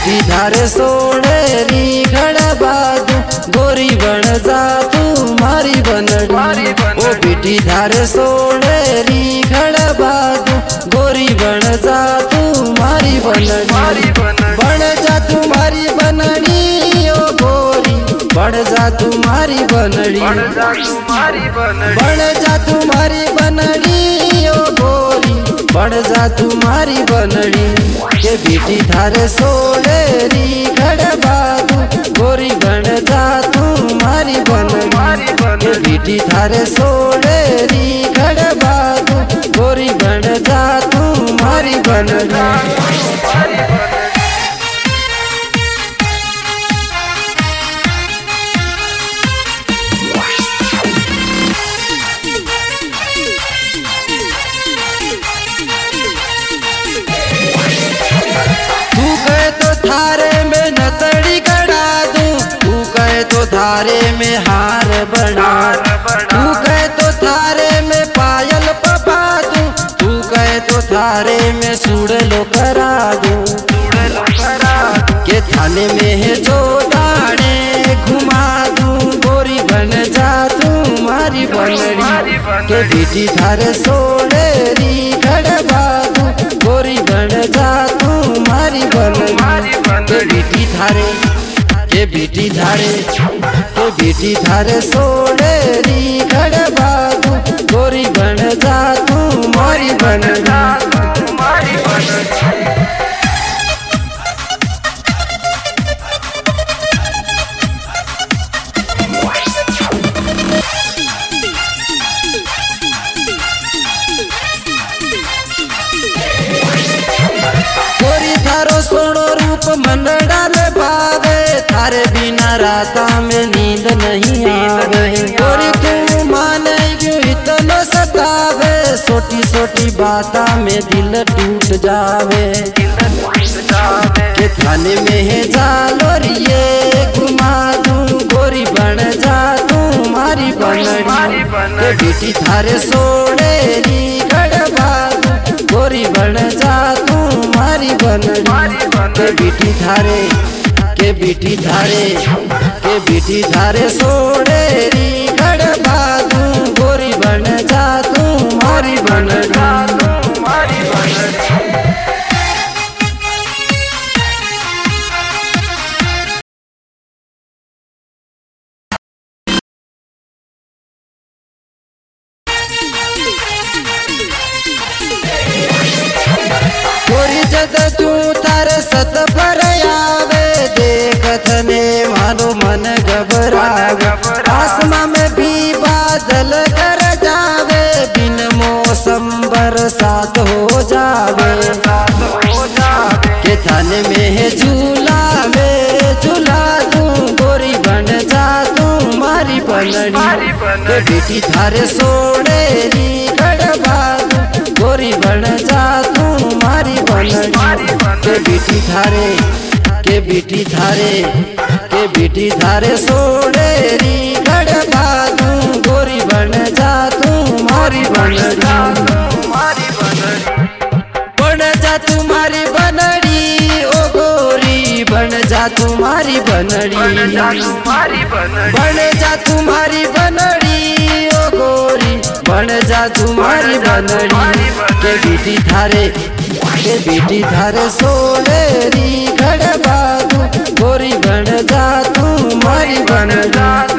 बेटी थारे सोनेरी खड़बादू गोरी बन जा तू मारी बनड़ी। ओ बेटी थारे सोनेरी खड़बादू गोरी बन जा तू मारी बनड़ी। बन जा तू मारी बनड़ी ओ गोरी बन जा तू मारी बनड़ी। बन जा तू मारी बनड़ी ओ गोरी बन जा तू मारी बनड़ी। के बेटी थारे सोनेरी खड़बादू गोरी बन जा तू मारी बनड़ी। के बेटी थारे सोनेरी खड़बादू गोरी बन जा तू मारी बनड़ी। थारे में नतड़ी गड़ा दूं, तू कहे तो थारे में हार बना। तू कहे तो थारे में पायल पपा दूं, तू कहे तो थारे में सुड़लो करा दूं। के थाने में है जो दाने घुमा दूं गोरी बन जा तू मारी बनड़ी। के बेटी थारे सोनेरी खड़बा दूं गोरी बन जा तू मारी बनड़ी। के बेटी थारे के बेटी थारे के बेटी थारे सोनेरी खड़बादू गोरी बन जा तू मारी बनड़ी। गोरी थारो सोनो रूप मन डाल पावे, थारे बिना राता में नींद नहीं आवे। गोरी तू माने क्यों इतना सतावे, छोटी छोटी बाता में दिल टूट जावे। के थाने में है जालोरिए घुमा दूं गोरी बन जा तू मारी बनड़ी। के बेटी थारे सोनेरी खड़बादू गोरी बन जा तू मारी बनड़ी। के बेटी थारे के बेटी थारे के बेटी थारे सोनेरी खड़बादू गोरी बन जा तू मारी बनड़ी। गोरी जद तू थारे सत पर आवे, देखत ने मानो मन घबरावे। आसमां में भी बादल कर जावे, बिन मौसम बरसात हो जावे। के थाने में है झूला में झूला दूं गोरी बन जा तू मारी बनड़ी। के बेटी थारे सोनेरी खड़बादू गोरी बन जा तू मारी बनड़ी। के बेटी थारे के बेटी थारे के बेटी थारे सोनेरी खड़बादू गोरी बन जा तू मारी बनड़ी। बन जा तू मारी बनड़ी ओ गोरी बन जा तू मारी बनड़ी। बन जा तू मारी बनड़ी ओ गोरी बन जा तू मारी बनड़ी। के बेटी थारे सोनेरी खड़बादू गोरी बन जा तू मारी बनड़ी।